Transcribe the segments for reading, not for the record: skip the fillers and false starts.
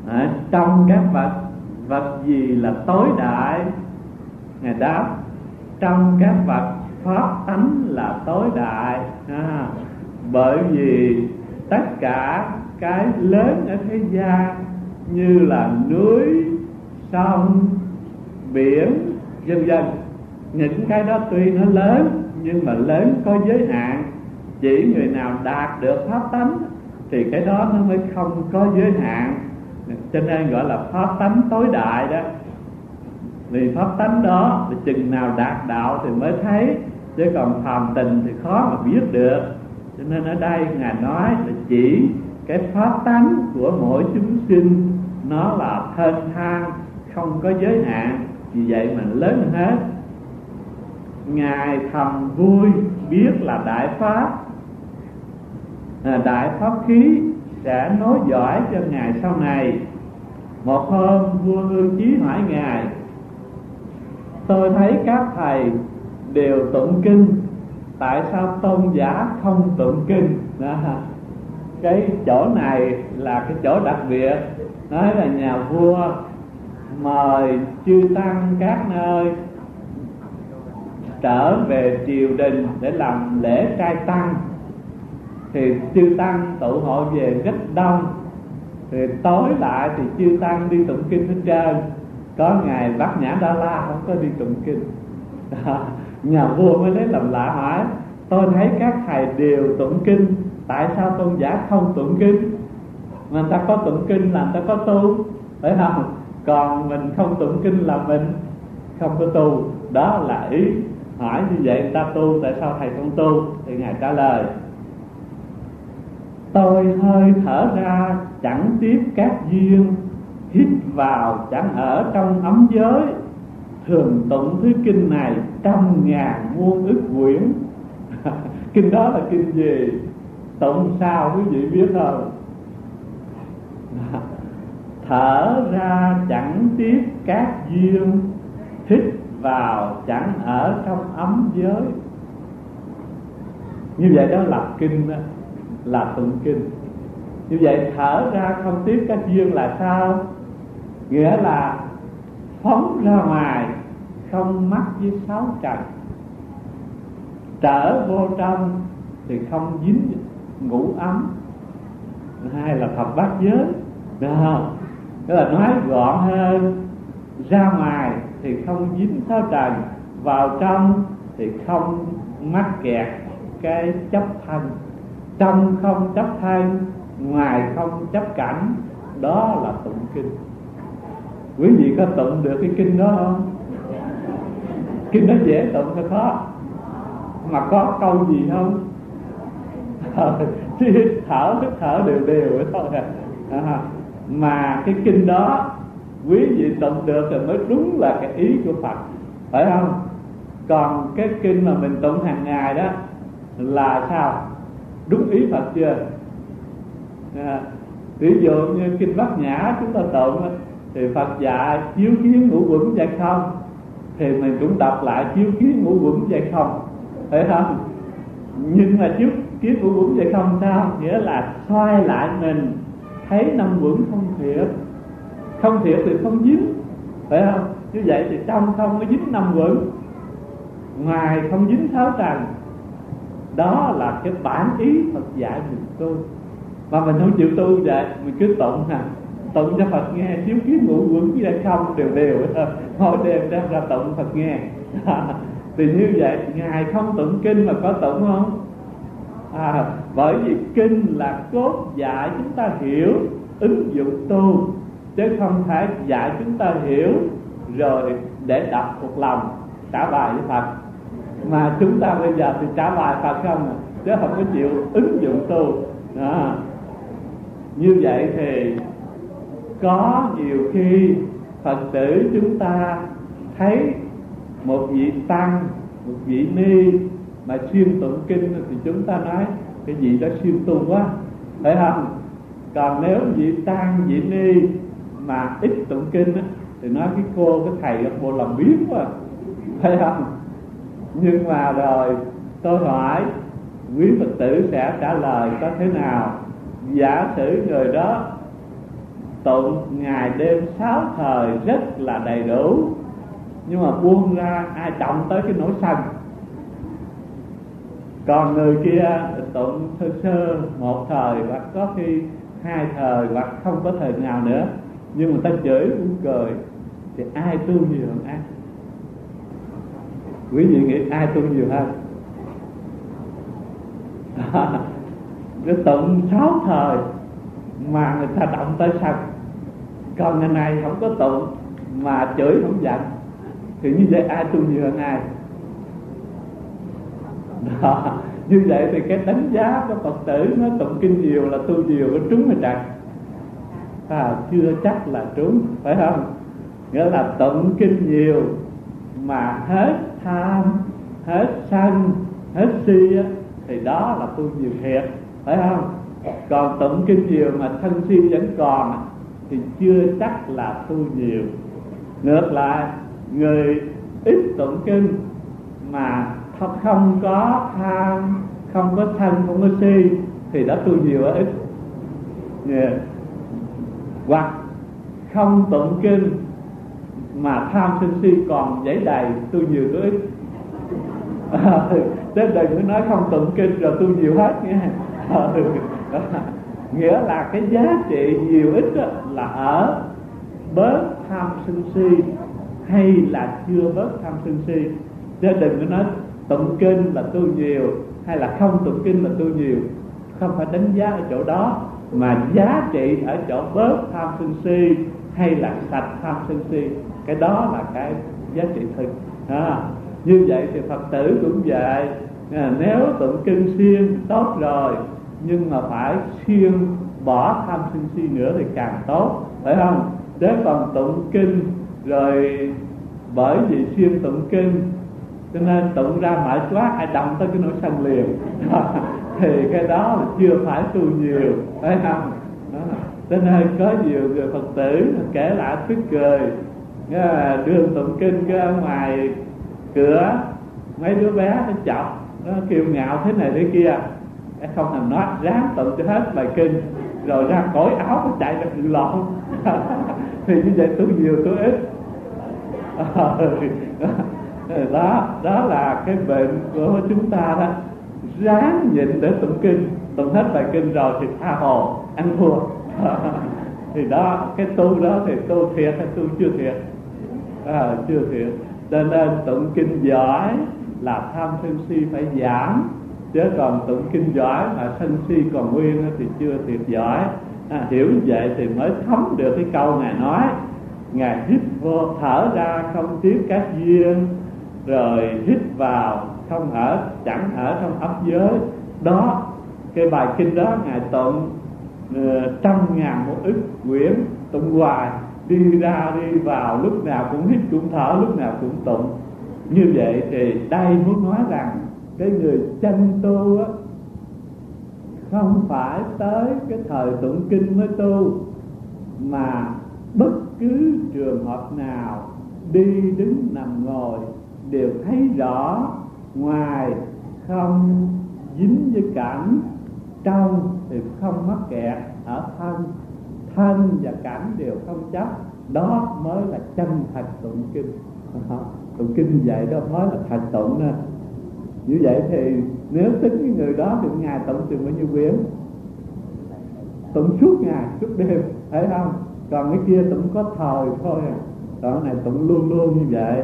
Trong các vật gì là tối đại? Ngài đáp: trong các vật pháp tánh là tối đại. Bởi vì tất cả cái lớn ở thế gian như là núi, sông, biển, vân vân, những cái đó tuy nó lớn nhưng mà lớn có giới hạn. Chỉ người nào đạt được pháp tánh thì cái đó nó mới không có giới hạn, cho nên gọi là pháp tánh tối đại đó. Vì pháp tánh đó thì chừng nào đạt đạo thì mới thấy, chứ còn phàm tình thì khó mà biết được. Cho nên ở đây Ngài nói là chỉ cái pháp tánh của mỗi chúng sinh nó là thênh thang, không có giới hạn, vì vậy mà lớn hơn hết. Ngài thầm vui biết là đại pháp, đại pháp khí sẽ nối dõi cho Ngài sau này. Một hôm vua Ương Chí hỏi Ngài: tôi thấy các thầy đều tụng kinh, tại sao tôn giả không tụng kinh? Cái chỗ này là cái chỗ đặc biệt. Nói là nhà vua mời chư tăng các nơi trở về triều đình để làm lễ trai tăng, thì chư tăng tụ hội về rất đông. Thì tối lại thì chư tăng đi tụng kinh hết trơn, có ngài Bát Nhã Đa La không có đi tụng kinh. Nhà vua mới lấy làm lạ hỏi: tôi thấy các thầy đều tụng kinh, tại sao tôn giả không tụng kinh? Mà người ta có tụng kinh là người ta có tu, phải không? Còn mình không tụng kinh là mình không có tu. Đó là ý hỏi như vậy người ta tu, tại sao thầy không tu? Thì ngài trả lời: tôi hơi thở ra chẳng tiếp các duyên, hít vào chẳng ở trong ấm giới, thường tụng thứ kinh này trăm ngàn muôn ức quyển. Kinh đó là kinh gì? Tụng sao quý vị biết không? Thở ra chẳng tiếp các duyên, hít vào chẳng ở trong ấm giới. Như vậy đó là kinh đó, là tụng kinh. Như vậy thở ra không tiếp các duyên là sao? Nghĩa là phóng ra ngoài, không mắc với sáu trần, trở vô trong thì không dính ngũ ấm, hay là thập bát giới, được không? Tức là nói gọn hơn, ra ngoài thì không dính sáu trần, vào trong thì không mắc kẹt cái chấp thân, trong không chấp thân, ngoài không chấp cảnh. Đó là tụng kinh. Quý vị có tụng được cái kinh đó không? Kinh đó dễ tụng hay khó? Mà có câu gì không? Hít thở đều thôi à. Mà cái kinh đó quý vị tụng được thì mới đúng là cái ý của Phật, phải không? Còn cái kinh mà mình tụng hàng ngày đó là sao? Đúng ý Phật chưa? Ví dụ như kinh Bát Nhã chúng ta tụng thì Phật dạy chiếu kiến ngũ uẩn vậy không, thì mình cũng đọc lại chiếu kiến ngũ uẩn vậy không, phải không? Nhưng mà chiếu kiến ngũ uẩn vậy không sao? Nghĩa là xoay lại mình thấy năm uẩn không thiệt, không thiệt thì không dính, phải không? Như vậy thì trong không có dính năm uẩn, ngoài không dính sáu trần. Đó là cái bản ý Phật dạy mình tu. Mà mình không chịu tu vậy, mình cứ tụng tụng cho Phật nghe, chiếu kiến ngũ uẩn vậy không đều thôi, mỗi đêm đem ra tụng Phật nghe. Thì như vậy ngài không tụng kinh mà có tụng không? Bởi vì kinh là cốt dạy chúng ta hiểu, ứng dụng tu, chứ không thể dạy chúng ta hiểu rồi để đọc thuộc lòng trả bài với Phật. Mà chúng ta bây giờ thì trả bài Phật không, chứ không có chịu ứng dụng tu đó. Như vậy thì có nhiều khi Phật tử chúng ta thấy một vị tăng, một vị ni mà xuyên tụng kinh thì chúng ta nói cái vị đó xuyên tu quá, phải không? Còn nếu vị tăng, vị ni mà ít tụng kinh thì nói cái cô, cái thầy là bộ làm biến quá, phải không? Nhưng mà rồi tôi hỏi quý Phật tử sẽ trả lời có thế nào? Giả sử người đó tụng ngày đêm 6 thời rất là đầy đủ, nhưng mà buông ra ai trọng tới cái nỗi sân. Còn người kia tụng sơ sơ một thời, hoặc có khi 2 thời, hoặc không có thời nào nữa, nhưng mà ta chửi cũng cười, thì ai tu nhiều hơn ai? Quý vị nghĩ ai tu nhiều hơn? Cái tụng 6 thời mà người ta động tới sân, còn ngày này không có tụng mà chửi không giận, thì như vậy ai tu nhiều hơn ai? Đó. Như vậy thì cái đánh giá của Phật tử nó tụng kinh nhiều là tu nhiều, có trúng hay trật? Chưa chắc là trúng, phải không? Nghĩa là tụng kinh nhiều mà hết tham, hết sân, hết si á, thì đó là tu nhiều thiệt, phải không? Còn tụng kinh nhiều mà sân si vẫn còn thì chưa chắc là tu nhiều. Ngược lại, người ít tụng kinh mà không có tham, không có sân, không có si thì đã tu nhiều ở ít. Hoặc không tụng kinh mà tham sân si còn dãy đầy, tu nhiều tu ít. Thế đừng có nói không tụng kinh rồi tu nhiều hết nghe. Nghĩa là cái giá trị nhiều ít là ở bớt tham sân si hay là chưa bớt tham sân si. Chứ đừng có nói tụng kinh là tu nhiều hay là không tụng kinh là tu nhiều. Không phải đánh giá ở chỗ đó, mà giá trị ở chỗ bớt tham sân si hay là sạch tham sân si. Cái đó là cái giá trị thực. Như vậy thì Phật tử cũng vậy. Nếu tụng kinh siêng tốt rồi, nhưng mà phải siêng bỏ tham sân si nữa thì càng tốt, phải không? Chứ còn tụng kinh rồi bởi vì siêng tụng kinh cho nên tụng ra mãi quá, ai động tới cái nỗi sân liền. Thì cái đó là chưa phải tu nhiều, phải không? Cho nên có nhiều người Phật tử kể lại tức cười, đường tụng kinh cái ở ngoài cửa mấy đứa bé nó chọc, nó kêu ngạo thế này thế kia, không thèm nói, ráng tụng cho hết bài kinh rồi ra cởi áo nó chạy ra cự lộn. Thì như vậy tu nhiều tu ít. Đó là cái bệnh của chúng ta đó. Ráng nhịn để tụng kinh, tụng hết bài kinh rồi thì tha hồ ăn thua. Thì đó, cái tu đó thì tu thiệt hay tu chưa thiệt? Chưa thiệt. Cho nên tụng kinh giỏi là tham sân si phải giảm, chứ còn tụng kinh giỏi mà sân si còn nguyên thì chưa thiệt giỏi. Hiểu như vậy thì mới thấm được cái câu Ngài nói: Ngài hít vô thở ra không tiếc các duyên, rồi hít vào không ở, chẳng ở trong ấp giới. Đó, cái bài kinh đó Ngài tụng 100.000 một ức quyển, tụng hoài, đi ra đi vào, lúc nào cũng hít cũng thở, lúc nào cũng tụng. Như vậy thì đây muốn nói rằng cái người chân tu á, không phải tới cái thời tụng kinh mới tu, mà bất cứ trường hợp nào đi đứng nằm ngồi đều thấy rõ, ngoài không dính với cảnh, trong thì không mắc kẹt ở thân, thân và cảnh đều không chấp. Đó mới là chân thật tụng kinh. Tụng kinh vậy đó mới là thật tụng nè. Như vậy thì nếu tính cái người đó thì ngày tụng chừng bao nhiêu quyển? Tụng suốt ngày suốt đêm, thấy không? Còn cái kia tụng có thời thôi, còn cái này tụng luôn luôn như vậy.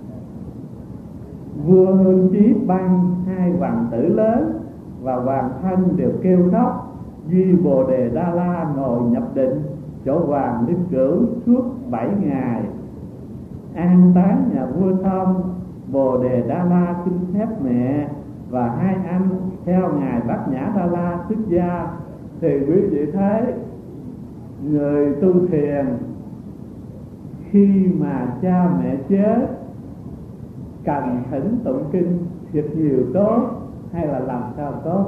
Vua Hương Chí ban 2 hoàng tử lớn và hoàng thân đều kêu khóc. Duy Bồ Đề Đa La ngồi nhập định chỗ hoàng Linh Cửu suốt 7 ngày. An táng nhà vua xong, Bồ Đề Đa La xin phép mẹ và 2 anh theo ngài Bát Nhã Đa La xuất gia. Thì quý vị thấy người tu thiền khi mà cha mẹ chết cần thỉnh tụng kinh thiệt nhiều tốt hay là làm sao tốt?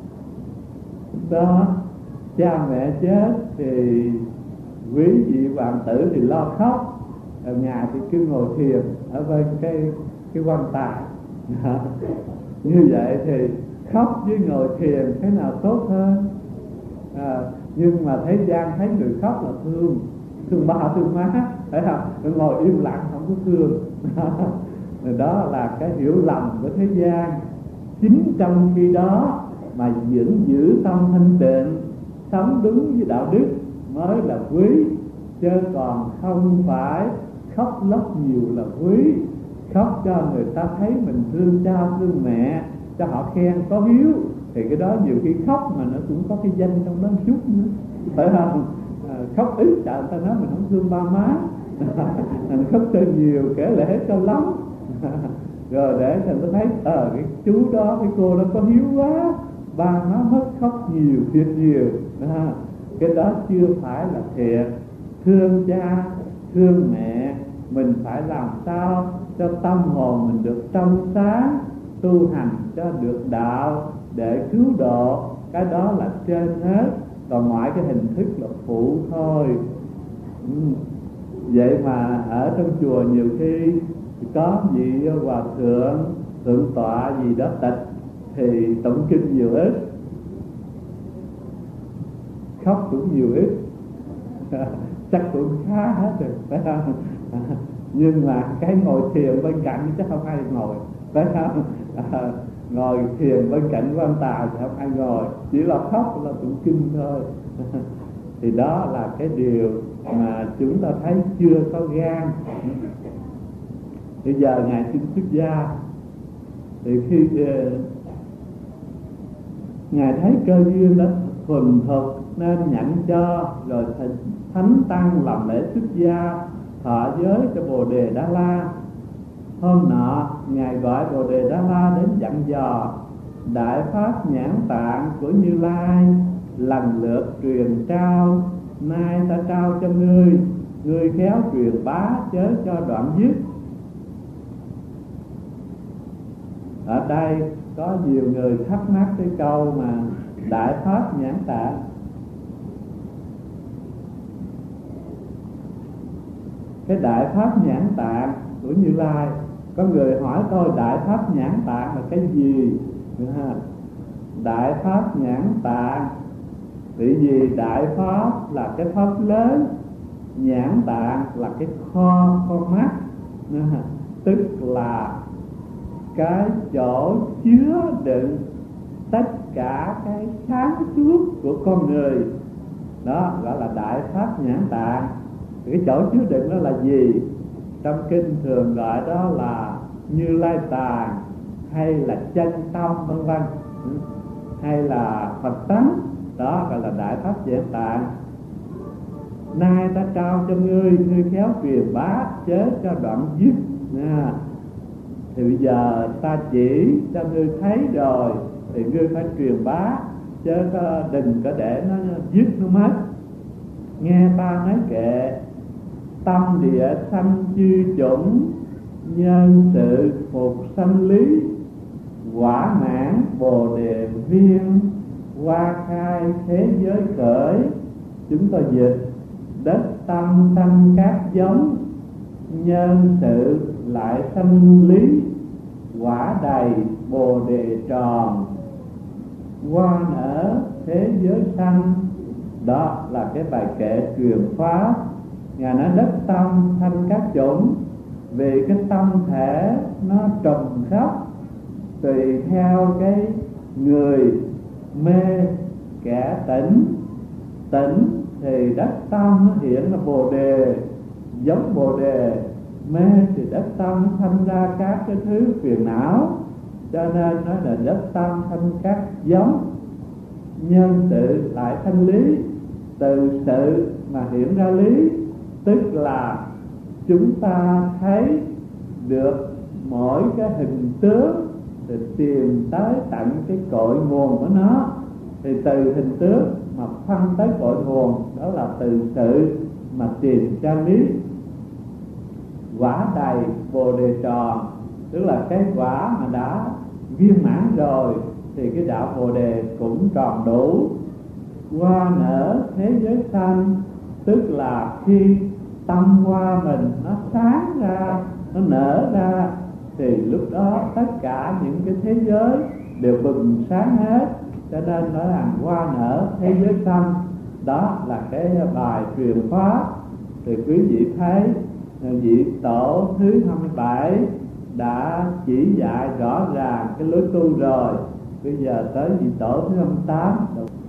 Đó, cha mẹ chết thì quý vị hoàng tử thì lo khóc, ở nhà thì cứ ngồi thiền ở bên cái quan tài. Như vậy thì khóc với ngồi thiền cái nào tốt hơn? Nhưng mà thế gian thấy người khóc là thương, thương ba thương má, phải không? Người ngồi im lặng không có thương. Đó là cái hiểu lầm của thế gian. Chính trong khi đó mà vẫn giữ tâm thanh tịnh, sống đúng với đạo đức mới là quý, chứ còn không phải khóc lóc nhiều là quý. Khóc cho người ta thấy mình thương cha thương mẹ, cho họ khen có hiếu, thì cái đó nhiều khi khóc mà nó cũng có cái danh trong đó chút nữa, phải không? Khóc ít chợ người ta nói mình không thương ba má. Mình khóc cho nhiều kể lễ cho lắm. Rồi để cho người ta thấy cái chú đó, cái cô đó có hiếu quá, ba má mất khóc nhiều, thiệt nhiều. Cái đó chưa phải là thiệt. Thương cha thương mẹ, mình phải làm sao cho tâm hồn mình được trong sáng, tu hành cho được đạo để cứu độ. Cái đó là trên hết, còn mọi cái hình thức là phụ thôi. Vậy mà ở trong chùa nhiều khi có vị hòa thượng, thượng tọa gì đó tịch thì tụng kinh nhiều ít, khóc cũng nhiều ít. Chắc cũng khá hết rồi, phải không? Nhưng mà cái ngồi thiền bên cạnh chắc không ai ngồi, phải không? Ngồi thiền bên cạnh quan tài thì không ai ngồi, chỉ là khóc là tụng kinh thôi. Thì đó là cái điều mà chúng ta thấy chưa có gan. Bây giờ ngài xin xuất gia, thì khi ngài thấy cơ duyên đó thuần thục nên nhận cho, rồi thánh tăng làm lễ xuất gia, thọ giới cho Bồ Đề Đa La. Hôm nọ ngài gọi Bồ Đề Đa La đến dặn dò đại pháp nhãn tạng của Như Lai lần lượt truyền trao. Nay ta trao cho ngươi, ngươi khéo truyền bá chớ cho đoạn dứt. Ở đây có nhiều người thắc mắc cái câu mà đại pháp nhãn tạng. Cái đại pháp nhãn tạng của Như Lai, có người hỏi tôi đại pháp nhãn tạng là cái gì? Đại pháp nhãn tạng vì gì? Đại pháp là cái pháp lớn, nhãn tạng là cái kho con mắt, tức là cái chỗ chứa đựng tất cả cái sáng suốt của con người. Đó gọi là đại pháp nhãn tạng. Cái chỗ chứa đựng đó là gì? Trong kinh thường gọi đó là Như Lai tạng, hay là chân tâm vân vân, hay là Phật tánh. Đó gọi là đại pháp nhãn tạng. Nay ta trao cho ngươi, ngươi khéo truyền bá chớ cho đoạn dứt. Thì bây giờ ta chỉ cho ngươi thấy rồi thì ngươi phải truyền bá, chứ đừng có để nó dứt nó mất. Nghe ta nói kệ, tâm địa sanh chư chủng, nhân sự phục sanh lý, quả mãn bồ đề viên, hoa khai thế giới khởi. Chúng ta dịch đất tâm sanh các giống, nhân sự lại sanh lý, quả đầy bồ đề tròn, hoa nở thế giới sanh. Đó là cái bài kệ truyền pháp. Ngài nói đất tâm sanh các chủng, vì cái tâm thể nó trùng khắp tùy theo cái người mê kẻ tỉnh. Tỉnh thì đất tâm nó hiện là bồ đề, giống bồ đề. Mê thì đất tâm sanh ra các cái thứ phiền não, cho nên nói là đất tâm sanh các giống. Nhân sự lại sanh lý, từ sự mà hiện ra lý, tức là chúng ta thấy được mỗi cái hình tướng thì tìm tới tận cái cội nguồn của nó. Thì từ hình tướng mà phân tới cội nguồn, đó là từ sự mà tìm ra lý. Quả đầy bồ đề tròn, tức là cái quả mà đã viên mãn rồi thì cái đạo bồ đề cũng tròn đủ. Hoa nở thế giới sanh, tức là khi tâm hoa mình nó sáng ra, nó nở ra, thì lúc đó tất cả những cái thế giới đều bừng sáng hết. Cho nên nói rằng hoa nở thế giới sanh. Đó là cái bài truyền pháp. Thì quý vị thấy vị tổ thứ 27 đã chỉ dạy rõ ràng cái lối tu rồi. Bây giờ tới vị tổ thứ 28.